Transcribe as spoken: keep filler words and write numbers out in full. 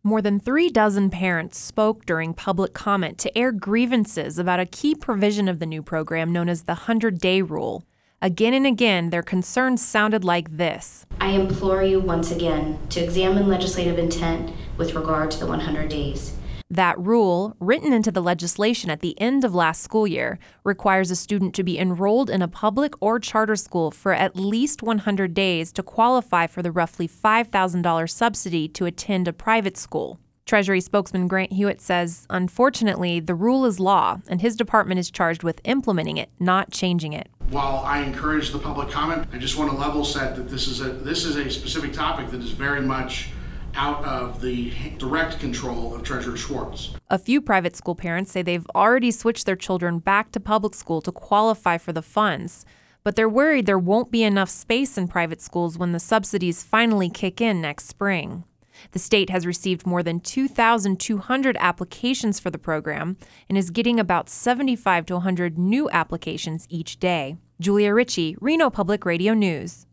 More than three dozen parents spoke during public comment to air grievances about a key provision of the new program known as the hundred-day rule. Again and again, their concerns sounded like this. I implore you once again to examine legislative intent with regard to the one hundred days. That rule, written into the legislation at the end of last school year, requires a student to be enrolled in a public or charter school for at least one hundred days to qualify for the roughly five thousand dollars subsidy to attend a private school. Treasury spokesman Grant Hewitt says, unfortunately, the rule is law, and his department is charged with implementing it, not changing it. While I encourage the public comment, I just want to level set that this is a this is a specific topic that is very much out of the direct control of Treasurer Schwartz. A few private school parents say they've already switched their children back to public school to qualify for the funds, but they're worried there won't be enough space in private schools when the subsidies finally kick in next spring. The state has received more than two thousand two hundred applications for the program and is getting about seventy-five to one hundred new applications each day. Julia Ritchie, Reno Public Radio News.